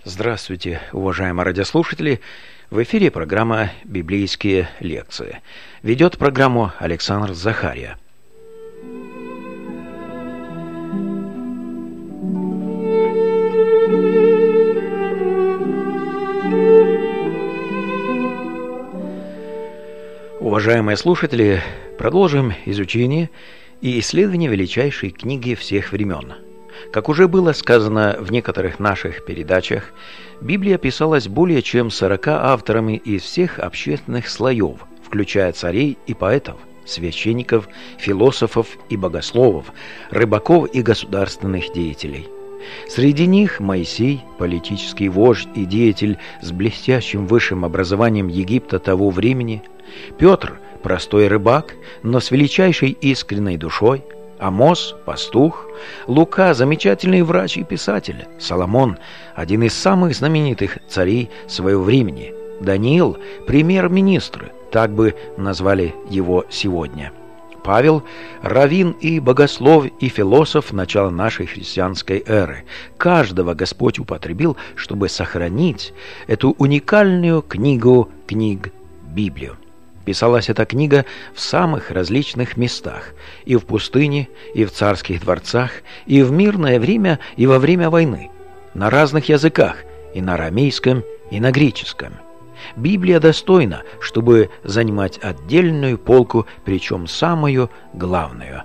Здравствуйте, уважаемые радиослушатели! В эфире программа «Библейские лекции». Ведет программу Александр Захария. Уважаемые слушатели, продолжим изучение и исследование величайшей книги всех времен. Как уже было сказано в некоторых наших передачах, Библия писалась более чем 40 авторами из всех общественных слоев, включая царей и поэтов, священников, философов и богословов, рыбаков и государственных деятелей. Среди них Моисей, политический вождь и деятель с блестящим высшим образованием Египта того времени, Петр, простой рыбак, но с величайшей искренней душой, Амос – пастух, Лука – замечательный врач и писатель, Соломон – один из самых знаменитых царей своего времени, Даниил – премьер-министр, так бы назвали его сегодня, Павел – раввин и богослов и философ начала нашей христианской эры. Каждого Господь употребил, чтобы сохранить эту уникальную книгу книг Библию. Писалась эта книга в самых различных местах, и в пустыне, и в царских дворцах, и в мирное время, и во время войны, на разных языках, и на арамейском, и на греческом. Библия достойна, чтобы занимать отдельную полку, причем самую главную.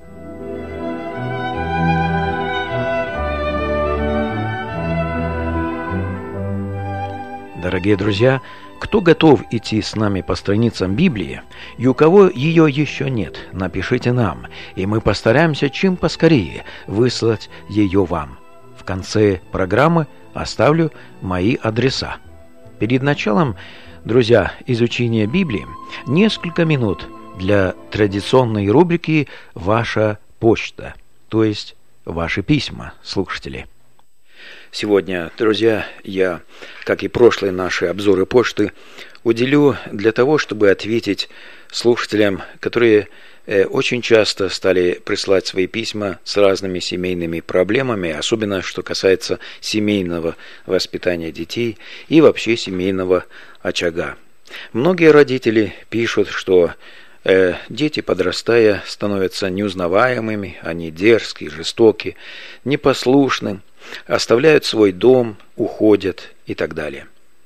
Дорогие друзья, кто готов идти с нами по страницам Библии, и у кого ее еще нет, напишите нам, и мы постараемся чем поскорее выслать ее вам. В конце программы оставлю мои адреса. Перед началом, друзья, изучения Библии, несколько минут для традиционной рубрики «Ваша почта», то есть «Ваши письма», слушатели. Сегодня, друзья, я, как и прошлые наши обзоры почты, уделю для того, чтобы ответить слушателям, которые очень часто стали присылать свои письма с разными семейными проблемами, особенно что касается семейного воспитания детей и вообще семейного очага. Многие родители пишут, что дети, подрастая, становятся неузнаваемыми, они дерзкие, жестокие, непослушны, оставляют свой дом, уходят и так далее.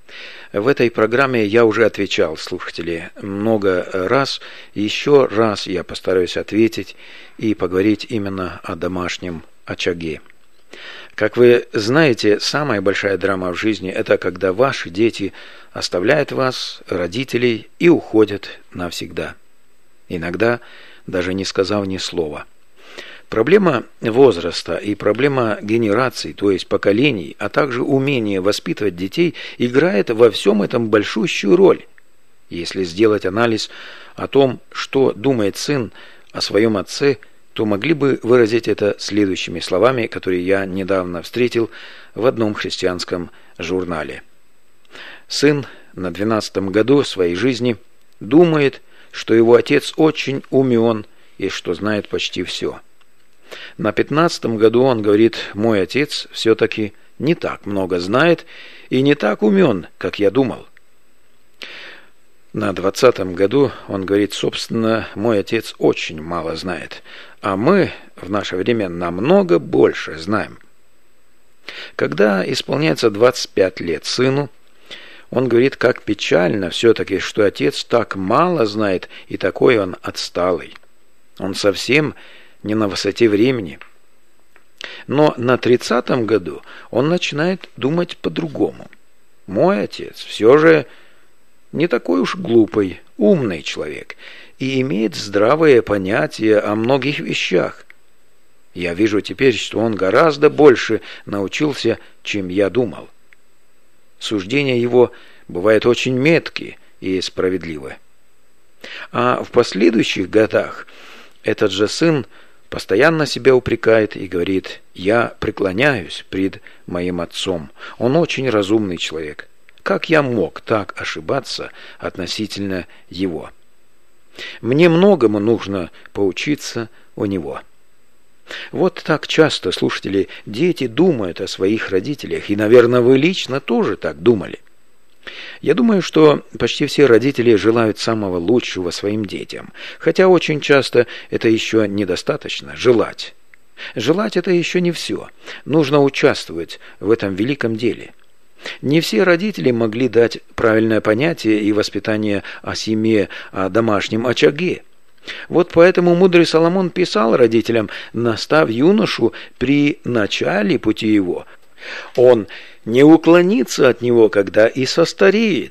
В этой программе я уже отвечал, слушатели, много раз. Еще раз я постараюсь ответить и поговорить именно о домашнем очаге. Как вы знаете, самая большая драма в жизни – это когда ваши дети оставляют вас, родителей, и уходят навсегда. Иногда даже не сказав ни слова. Проблема возраста и проблема генераций, то есть поколений, а также умение воспитывать детей, играет во всем этом большущую роль. Если сделать анализ о том, что думает сын о своем отце, то могли бы выразить это следующими словами, которые я недавно встретил в одном христианском журнале. Сын на 12-м году своей жизни думает, что его отец очень умен и что знает почти все. На 15-м году он говорит: «Мой отец все-таки не так много знает и не так умен, как я думал». На 20-м году он говорит: «Собственно, мой отец очень мало знает, а мы в наше время намного больше знаем». Когда исполняется 25 лет сыну, он говорит, как печально все-таки, что отец так мало знает и такой он отсталый. Он совсем не на высоте времени. Но на 30-м году он начинает думать по-другому. Мой отец все же не такой уж глупый, умный человек и имеет здравые понятия о многих вещах. Я вижу теперь, что он гораздо больше научился, чем я думал. Суждения его бывают очень меткие и справедливы. А в последующих годах этот же сын постоянно себя упрекает и говорит: «Я преклоняюсь пред моим отцом. Он очень разумный человек. Как я мог так ошибаться относительно его? Мне многому нужно поучиться у него». Вот так часто, слушатели, дети думают о своих родителях, и, наверное, вы лично тоже так думали. Я думаю, что почти все родители желают самого лучшего своим детям, хотя очень часто это еще недостаточно – желать. Желать – это еще не все. Нужно участвовать в этом великом деле. Не все родители могли дать правильное понятие и воспитание о семье, о домашнем очаге. Вот поэтому мудрый Соломон писал родителям: «Настав юношу при начале пути его, он не уклонится от него, когда и состареет».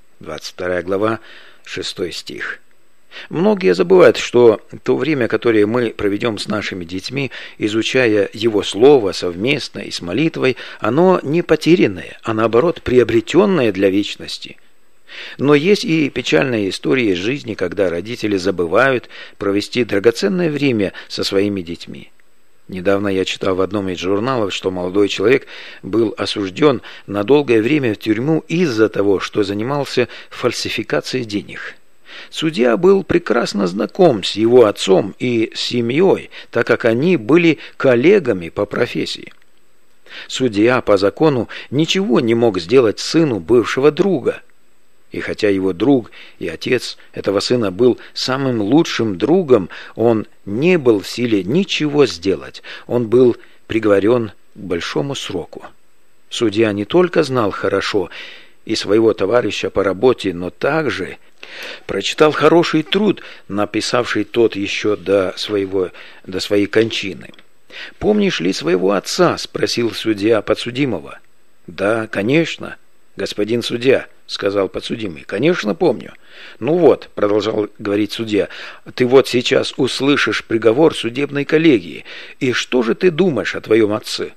22 глава, 6 стих. Многие забывают, что то время, которое мы проведем с нашими детьми, изучая Его Слово совместно и с молитвой, оно не потерянное, а наоборот приобретенное для вечности. Но есть и печальные истории из жизни, когда родители забывают провести драгоценное время со своими детьми. Недавно я читал в одном из журналов, что молодой человек был осужден на долгое время в тюрьму из-за того, что занимался фальсификацией денег. Судья был прекрасно знаком с его отцом и с семьей, так как они были коллегами по профессии. Судья по закону ничего не мог сделать сыну бывшего друга. И хотя его друг и отец этого сына был самым лучшим другом, он не был в силе ничего сделать. Он был приговорен к большому сроку. Судья не только знал хорошо и своего товарища по работе, но также прочитал хороший труд, написавший тот еще до своей кончины. «Помнишь ли своего отца?» – спросил судья подсудимого. «Да, конечно, господин судья», – сказал подсудимый. «Конечно, помню». «Ну вот», – продолжал говорить судья, – «ты вот сейчас услышишь приговор судебной коллегии. И что же ты думаешь о твоем отце?»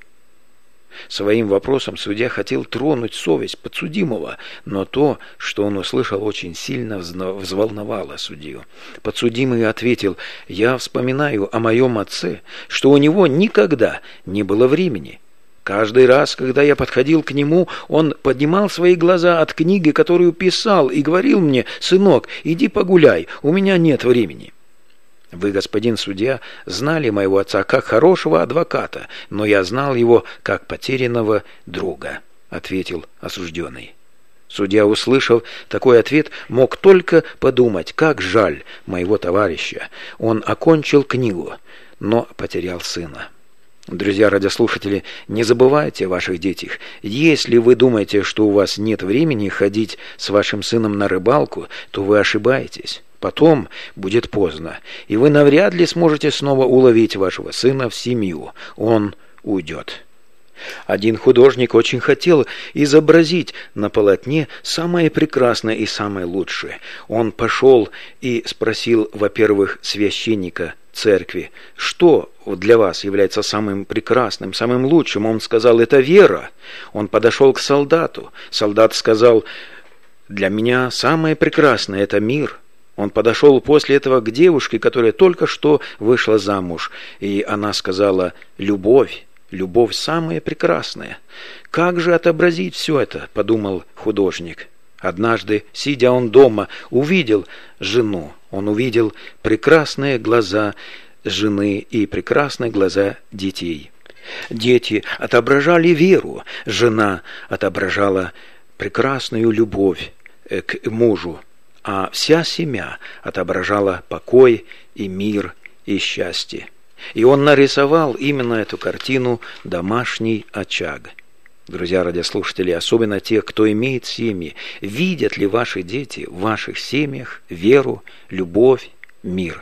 Своим вопросом судья хотел тронуть совесть подсудимого, но то, что он услышал, очень сильно взволновало судью. Подсудимый ответил: «Я вспоминаю о моем отце, что у него никогда не было времени. Каждый раз, когда я подходил к нему, он поднимал свои глаза от книги, которую писал, и говорил мне: «Сынок, иди погуляй, у меня нет времени». Вы, господин судья, знали моего отца как хорошего адвоката, но я знал его как потерянного друга», — ответил осужденный. Судья, услышав такой ответ, мог только подумать: как жаль моего товарища. Он окончил книгу, но потерял сына. Друзья радиослушатели, не забывайте о ваших детях. Если вы думаете, что у вас нет времени ходить с вашим сыном на рыбалку, то вы ошибаетесь. Потом будет поздно, и вы навряд ли сможете снова уловить вашего сына в семью. Он уйдет. Один художник очень хотел изобразить на полотне самое прекрасное и самое лучшее. Он пошел и спросил, во-первых, священника церкви: «Что для вас является самым прекрасным, самым лучшим?» Он сказал: «Это вера». Он подошел к солдату. Солдат сказал: «Для меня самое прекрасное – это мир». Он подошел после этого к девушке, которая только что вышла замуж, и она сказала: «Любовь, любовь самая прекрасная». «Как же отобразить все это?» – подумал художник. Однажды, сидя он дома, увидел жену. Он увидел прекрасные глаза жены и прекрасные глаза детей. Дети отображали веру, жена отображала прекрасную любовь к мужу, а вся семья отображала покой и мир и счастье. И он нарисовал именно эту картину «Домашний очаг». Друзья радиослушатели, особенно те, кто имеет семьи, видят ли ваши дети в ваших семьях веру, любовь, мир?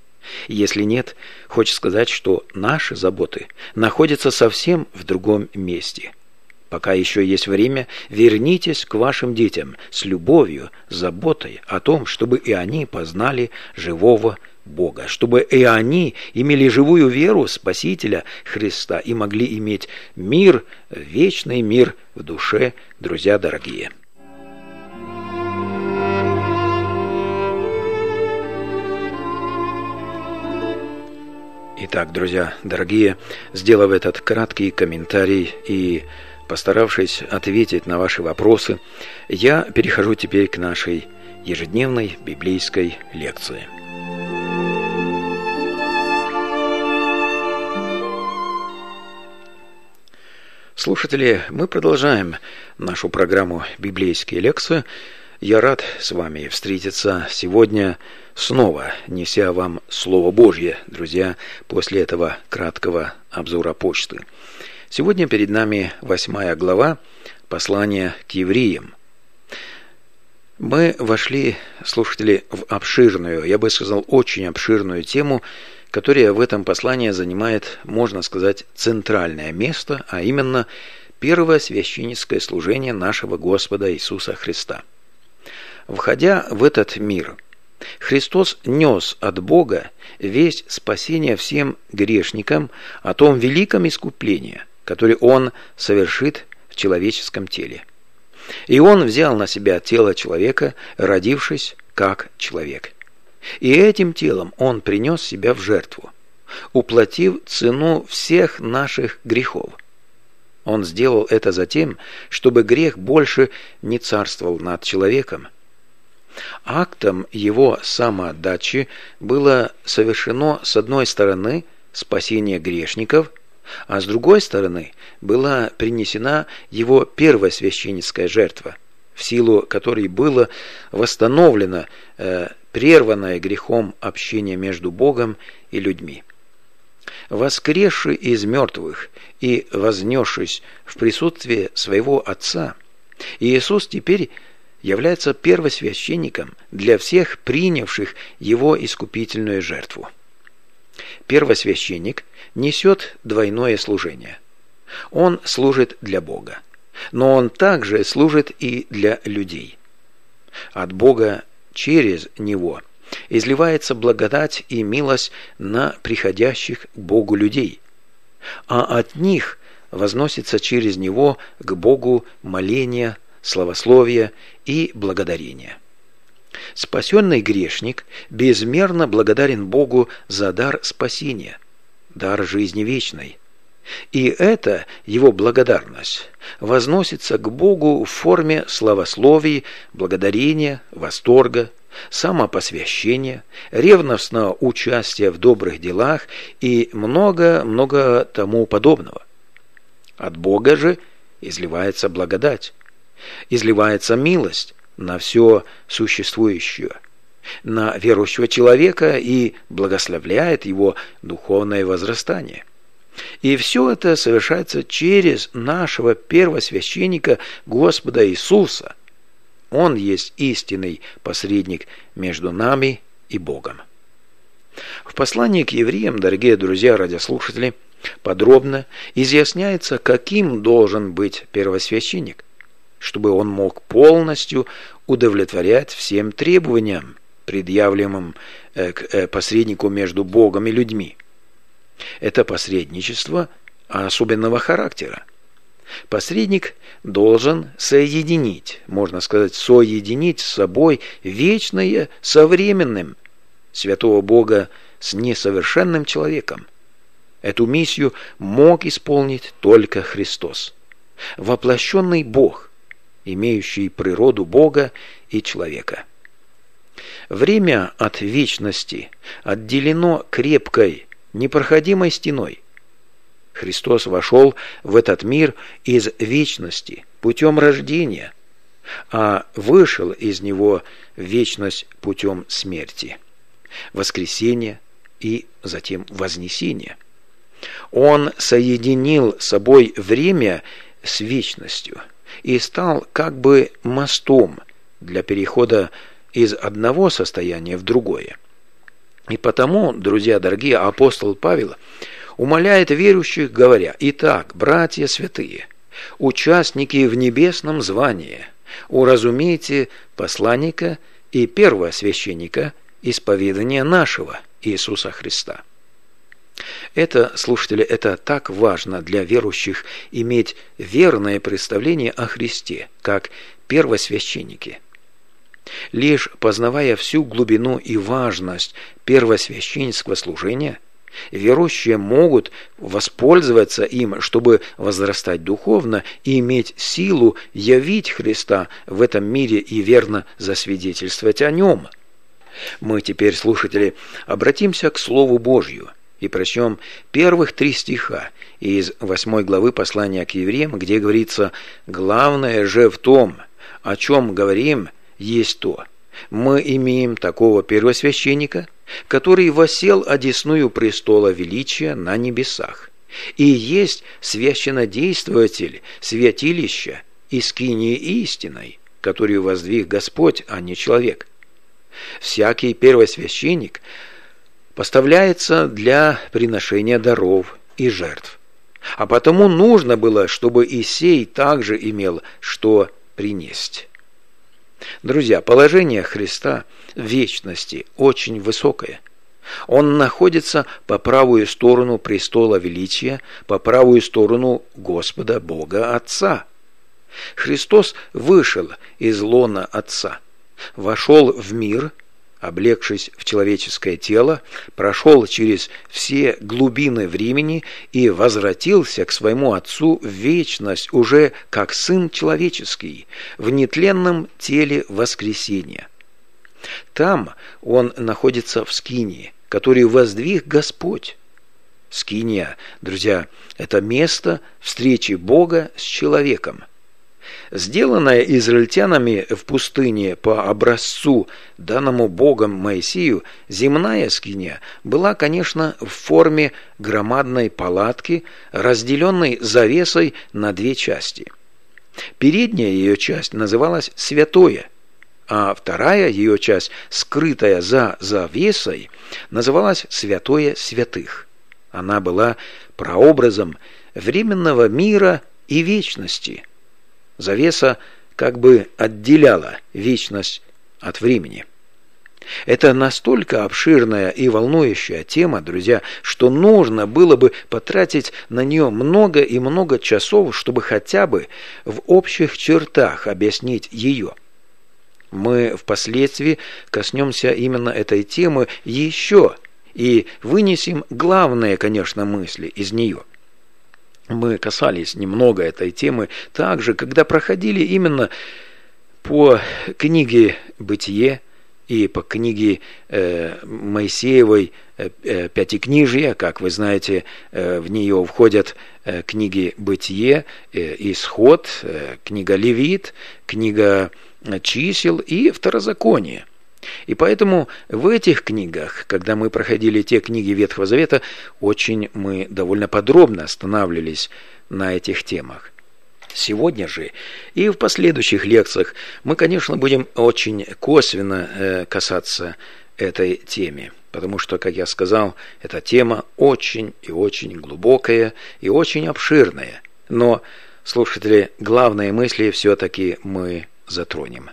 Если нет, хочется сказать, что наши заботы находятся совсем в другом месте. Пока еще есть время, вернитесь к вашим детям с любовью, с заботой о том, чтобы и они познали живого Бога, чтобы и они имели живую веру Спасителя Христа и могли иметь мир, вечный мир в душе, друзья дорогие. Итак, друзья дорогие, сделав этот краткий комментарий и постаравшись ответить на ваши вопросы, я перехожу теперь к нашей ежедневной библейской лекции. Слушатели, мы продолжаем нашу программу «Библейские лекции». Я рад с вами встретиться сегодня снова, неся вам Слово Божье, друзья, после этого краткого обзора почты. Сегодня перед нами 8 глава послания к евреям. Мы вошли, слушатели, в обширную, я бы сказал, очень обширную тему, которая в этом послании занимает, можно сказать, центральное место, а именно первое священническое служение нашего Господа Иисуса Христа. Входя в этот мир, Христос нес от Бога весть спасения всем грешникам о том великом искуплении, которое Он совершит в человеческом теле. И Он взял на себя тело человека, родившись как человек. И этим телом Он принес себя в жертву, уплатив цену всех наших грехов. Он сделал это затем, чтобы грех больше не царствовал над человеком. Актом Его самоотдачи было совершено с одной стороны спасение грешников, а с другой стороны была принесена Его первосвященническая жертва, в силу которой было восстановлено прерванное грехом общение между Богом и людьми. Воскресший из мертвых и вознесшись в присутствие своего Отца, Иисус теперь является первосвященником для всех принявших Его искупительную жертву. Первосвященник несет двойное служение. Он служит для Бога, но он также служит и для людей. От Бога через Него изливается благодать и милость на приходящих к Богу людей, а от них возносится через Него к Богу моление, славословие и благодарение. Спасенный грешник безмерно благодарен Богу за дар спасения, дар жизни вечной. И эта его благодарность возносится к Богу в форме славословий, благодарения, восторга, самопосвящения, ревностного участия в добрых делах и много-много тому подобного. От Бога же изливается благодать, изливается милость на все существующее, на верующего человека и благословляет его духовное возрастание. И все это совершается через нашего первосвященника Господа Иисуса. Он есть истинный посредник между нами и Богом. В послании к евреям, дорогие друзья, радиослушатели, подробно изъясняется, каким должен быть первосвященник, чтобы он мог полностью удовлетворять всем требованиям, предъявляемым к посреднику между Богом и людьми. Это посредничество особенного характера. Посредник должен соединить, можно сказать, соединить с собой вечное со временным, святого Бога с несовершенным человеком. Эту миссию мог исполнить только Христос, воплощенный Бог, имеющий природу Бога и человека. Время от вечности отделено крепкой, непроходимой стеной. Христос вошел в этот мир из вечности путем рождения, а вышел из него в вечность путем смерти, воскресения и затем вознесения. Он соединил с собой время с вечностью и стал как бы мостом для перехода из одного состояния в другое. И потому, друзья дорогие, апостол Павел умоляет верующих, говоря: «Итак, братья святые, участники в небесном звании, уразумейте посланника и первосвященника исповедания нашего Иисуса Христа». Это, слушатели, это так важно для верующих иметь верное представление о Христе, как первосвященники. Лишь познавая всю глубину и важность первосвященнического служения, верующие могут воспользоваться им, чтобы возрастать духовно и иметь силу явить Христа в этом мире и верно засвидетельствовать о Нем. Мы теперь, слушатели, обратимся к Слову Божью И прочтем первых 3 стиха из 8 главы послания к евреям, где говорится: «Главное же в том, о чем говорим, есть то. Мы имеем такого первосвященника, который воссел одесную престола величия на небесах, и есть священнодействователь святилища и скинии истиной, которую воздвиг Господь, а не человек. Всякий первосвященник поставляется для приношения даров и жертв. А потому нужно было, чтобы и сей также имел что принести». Друзья, положение Христа в вечности очень высокое. Он находится по правую сторону престола величия, по правую сторону Господа Бога Отца. Христос вышел из лона Отца, вошел в мир, облегшись в человеческое тело, прошел через все глубины времени и возвратился к своему Отцу в вечность уже как Сын человеческий, в нетленном теле воскресения. Там Он находится в скинии, которую воздвиг Господь. Скиния, друзья, это место встречи Бога с человеком. Сделанная израильтянами в пустыне по образцу, данному Богом Моисею, земная скиния была, конечно, в форме громадной палатки, разделенной завесой на 2 части. Передняя ее часть называлась «святое», а вторая ее часть, скрытая за завесой, называлась «святое святых». Она была прообразом временного мира и вечности. Завеса как бы отделяла вечность от времени. Это настолько обширная и волнующая тема, друзья, что нужно было бы потратить на нее много и много часов, чтобы хотя бы в общих чертах объяснить ее. Мы впоследствии коснемся именно этой темы еще и вынесем главные, конечно, мысли из нее. Мы касались немного этой темы также, когда проходили именно по книге «Бытие» и по книге Моисеевой «Пятикнижие». Как вы знаете, в нее входят книги «Бытие», «Исход», книга «Левит», книга «Чисел» и «Второзаконие». И поэтому в этих книгах, когда мы проходили те книги Ветхого Завета, мы довольно подробно останавливались на этих темах. Сегодня же и в последующих лекциях мы, конечно, будем очень косвенно касаться этой темы, потому что, как я сказал, эта тема очень и очень глубокая и очень обширная. Но, слушатели, главные мысли все-таки мы затронем.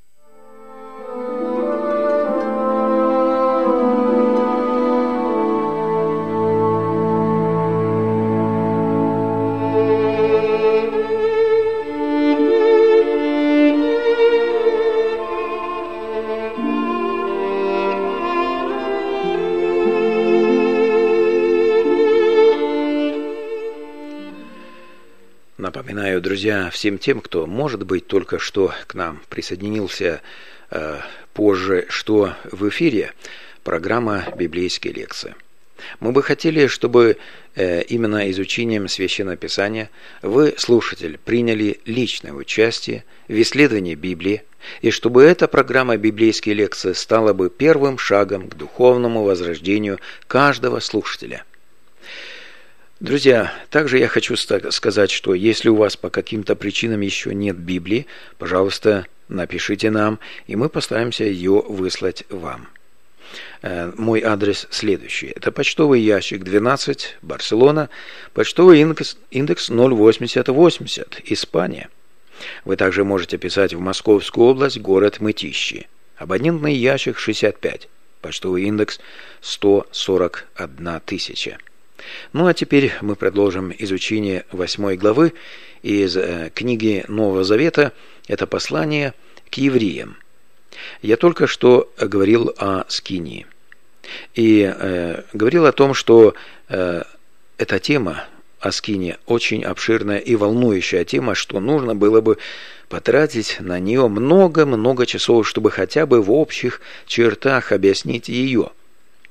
Напоминаю, друзья, всем тем, кто, может быть, только что к нам присоединился позже, что в эфире программа «Библейские лекции». Мы бы хотели, чтобы именно изучением Священного Писания вы, слушатель, приняли личное участие в исследовании Библии, и чтобы эта программа «Библейские лекции» стала бы первым шагом к духовному возрождению каждого слушателя. Друзья, также я хочу сказать, что если у вас по каким-то причинам еще нет Библии, пожалуйста, напишите нам, и мы постараемся ее выслать вам. Мой адрес следующий. Это почтовый ящик 12, Барселона, почтовый индекс 08080, Испания. Вы также можете писать в Московскую область, город Мытищи. Абонентный ящик 65, почтовый индекс 141 тысяча. Ну а теперь мы продолжим изучение 8 главы из книги Нового Завета. Это послание к евреям. Я только что говорил о скинии. И говорил о том, что эта тема о скинии очень обширная и волнующая тема, что нужно было бы потратить на нее много-много часов, чтобы хотя бы в общих чертах объяснить ее.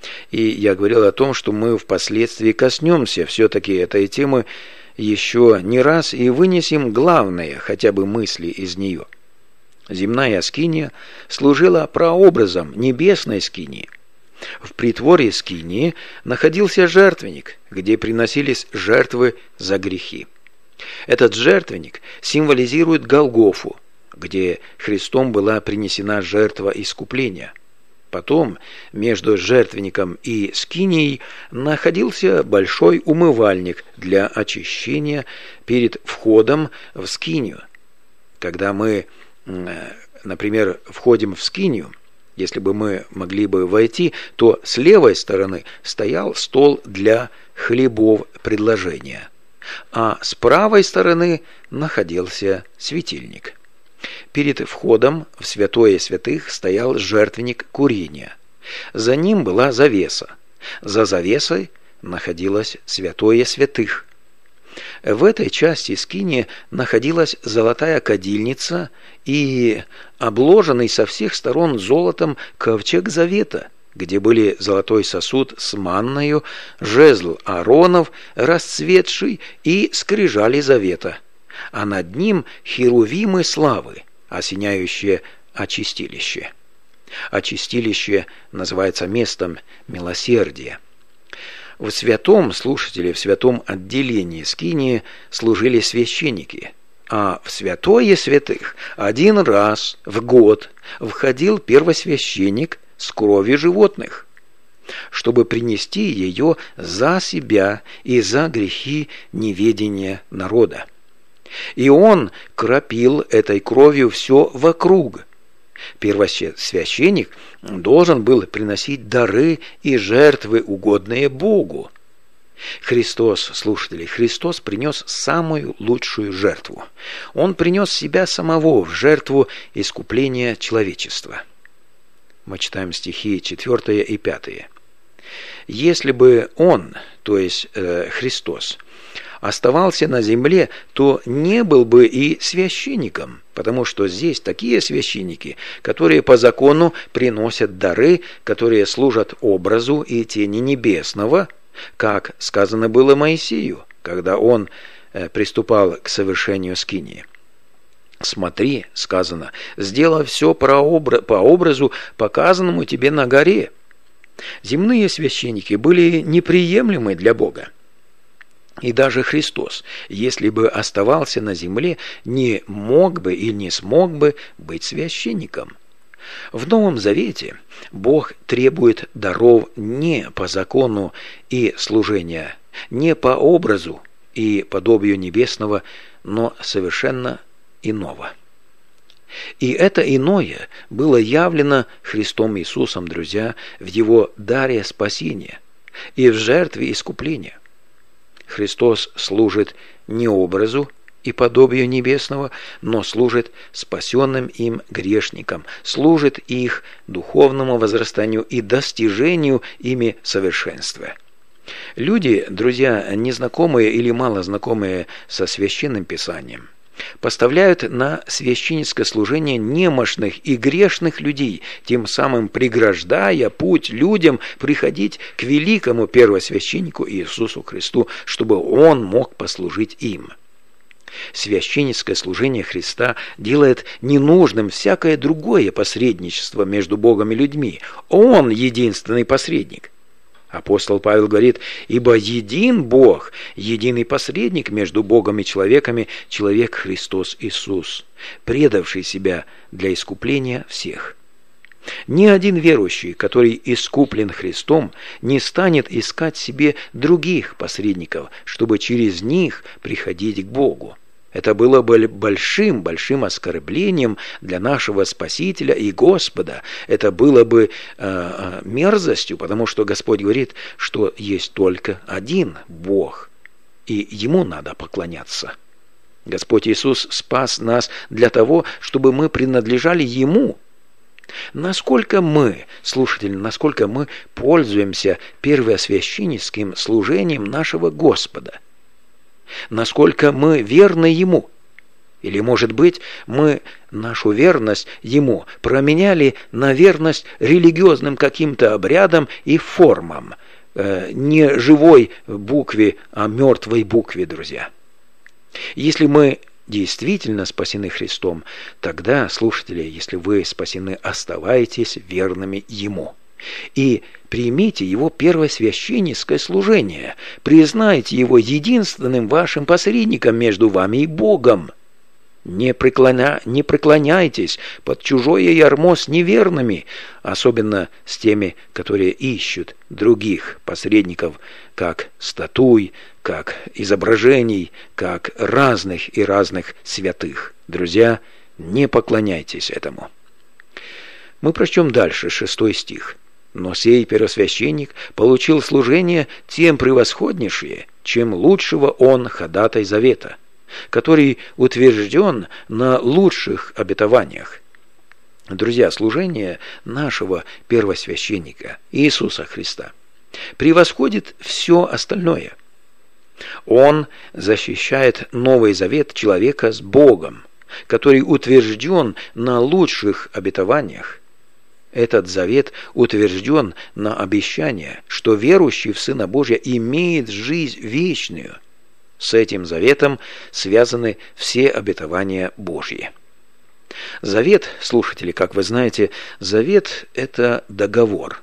И я говорил о том, что мы впоследствии коснемся все-таки этой темы еще не раз и вынесем главные хотя бы мысли из нее. Земная скиния служила прообразом небесной скинии. В притворе скинии находился жертвенник, где приносились жертвы за грехи. Этот жертвенник символизирует Голгофу, где Христом была принесена жертва искупления. Потом между жертвенником и скинией находился большой умывальник для очищения перед входом в скинию. Когда мы, например, входим в скинию, если бы мы могли бы войти, то с левой стороны стоял стол для хлебов предложения, а с правой стороны находился светильник. Перед входом в святое святых стоял жертвенник курения. За ним была завеса. За завесой находилось святое святых. В этой части скинии находилась золотая кадильница и обложенный со всех сторон золотом ковчег завета, где были золотой сосуд с манною, жезл Ааронов, расцветший, и скрижали завета, а над ним херувимы славы, осеняющие очистилище. Очистилище называется местом милосердия. В святом, слушатели, в святом отделении скинии служили священники, а в святое святых один раз в год входил первосвященник с кровью животных, чтобы принести ее за себя и за грехи неведения народа. И он кропил этой кровью все вокруг. Первосвященник должен был приносить дары и жертвы, угодные Богу. Христос, слушатели, Христос принес самую лучшую жертву. Он принес себя самого в жертву искупления человечества. Мы читаем стихи 4 и 5. Если бы Он, то есть Христос, оставался на земле, то не был бы и священником, потому что здесь такие священники, которые по закону приносят дары, которые служат образу и тени небесного, как сказано было Моисею, когда он приступал к совершению скинии. «Смотри, — сказано, — сделай все по образу, показанному тебе на горе». Земные священники были неприемлемы для Бога. И даже Христос, если бы оставался на земле, не мог бы и не смог бы быть священником. В Новом Завете Бог требует даров не по закону и служения, не по образу и подобию небесного, но совершенно иного. И это иное было явлено Христом Иисусом, друзья, в Его даре спасения и в жертве искупления. Христос служит не образу и подобию небесного, но служит спасенным им грешникам, служит их духовному возрастанию и достижению ими совершенства. Люди, друзья, незнакомые или мало знакомые со Священным Писанием, поставляют на священническое служение немощных и грешных людей, тем самым преграждая путь людям приходить к великому первосвященнику Иисусу Христу, чтобы Он мог послужить им. Священническое служение Христа делает ненужным всякое другое посредничество между Богом и людьми. Он единственный посредник. Апостол Павел говорит: «Ибо един Бог, единый посредник между Богом и человеками, человек Христос Иисус, предавший себя для искупления всех». Ни один верующий, который искуплен Христом, не станет искать себе других посредников, чтобы через них приходить к Богу. Это было бы большим оскорблением для нашего Спасителя и Господа. Это было бы мерзостью, потому что Господь говорит, что есть только один Бог, и Ему надо поклоняться. Господь Иисус спас нас для того, чтобы мы принадлежали Ему. Насколько мы, слушатели, насколько мы пользуемся первосвященническим служением нашего Господа? Насколько мы верны Ему? Или, может быть, мы нашу верность Ему променяли на верность религиозным каким-то обрядам и формам, не живой букве, а мертвой букве, друзья. Если мы действительно спасены Христом, тогда, слушатели, если вы спасены, оставайтесь верными Ему. И примите Его первосвященническое служение, признайте Его единственным вашим посредником между вами и Богом. Не преклоняйтесь под чужое ярмо с неверными, особенно с теми, которые ищут других посредников, как статуй, как изображений, как разных святых. Друзья, не поклоняйтесь этому. Мы прочтем дальше 6 стих. «Но сей первосвященник получил служение тем превосходнейшее, чем лучшего он ходатай завета, который утвержден на лучших обетованиях». Друзья, служение нашего первосвященника Иисуса Христа превосходит все остальное. Он защищает Новый Завет человека с Богом, который утвержден на лучших обетованиях. Этот завет утвержден на обещание, что верующий в Сына Божия имеет жизнь вечную. С этим заветом связаны все обетования Божьи. Завет, слушатели, как вы знаете, завет – это договор.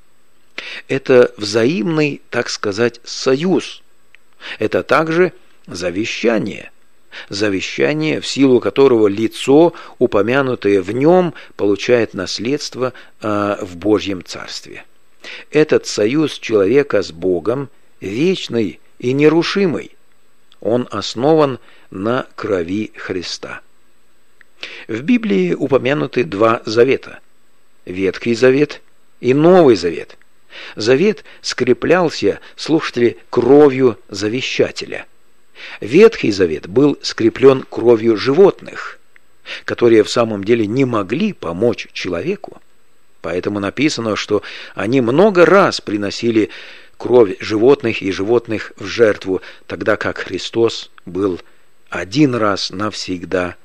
Это взаимный, так сказать, союз. Это также завещание. Завещание, в силу которого лицо, упомянутое в нем, получает наследство в Божьем Царстве. Этот союз человека с Богом вечный и нерушимый. Он основан на крови Христа. В Библии упомянуты 2 завета – Ветхий Завет и Новый Завет. Завет скреплялся, слушатели, кровью завещателя. Ветхий Завет был скреплен кровью животных, которые в самом деле не могли помочь человеку. Поэтому написано, что они много раз приносили кровь животных и животных в жертву, тогда как Христос был один раз навсегда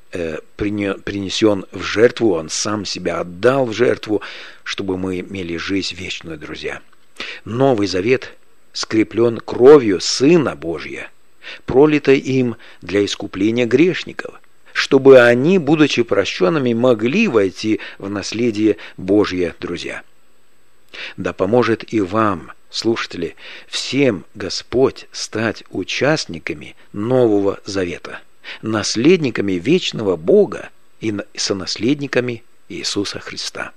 принесен в жертву, Он сам себя отдал в жертву, чтобы мы имели жизнь вечную, друзья. Новый Завет скреплен кровью Сына Божия, пролитой им для искупления грешников, чтобы они, будучи прощенными, могли войти в наследие Божье, друзья. Да поможет и вам, слушатели, всем Господь стать участниками Нового Завета, наследниками вечного Бога и сонаследниками Иисуса Христа.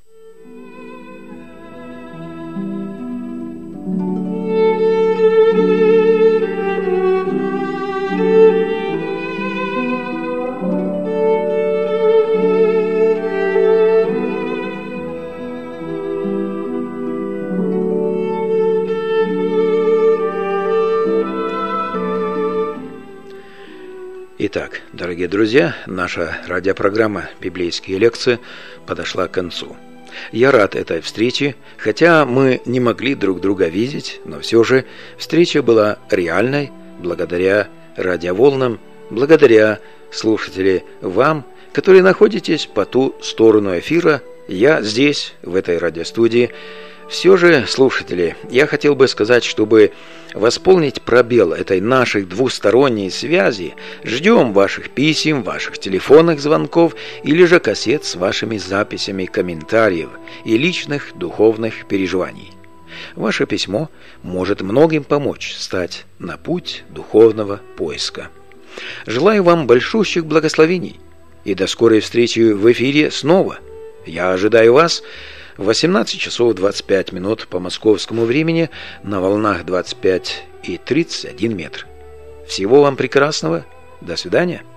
Итак, дорогие друзья, наша радиопрограмма «Библейские лекции» подошла к концу. Я рад этой встрече, хотя мы не могли друг друга видеть, но все же встреча была реальной благодаря радиоволнам, благодаря, слушатели, вам, которые находитесь по ту сторону эфира. Я здесь, в этой радиостудии. Все же, слушатели, я хотел бы сказать, чтобы восполнить пробел этой нашей двусторонней связи, ждем ваших писем, ваших телефонных звонков или же кассет с вашими записями комментариев и личных духовных переживаний. Ваше письмо может многим помочь стать на путь духовного поиска. Желаю вам большущих благословений и до скорой встречи в эфире снова. Я ожидаю вас в 18 часов 25 минут по московскому времени на волнах 25 и 31 метр. Всего вам прекрасного. До свидания.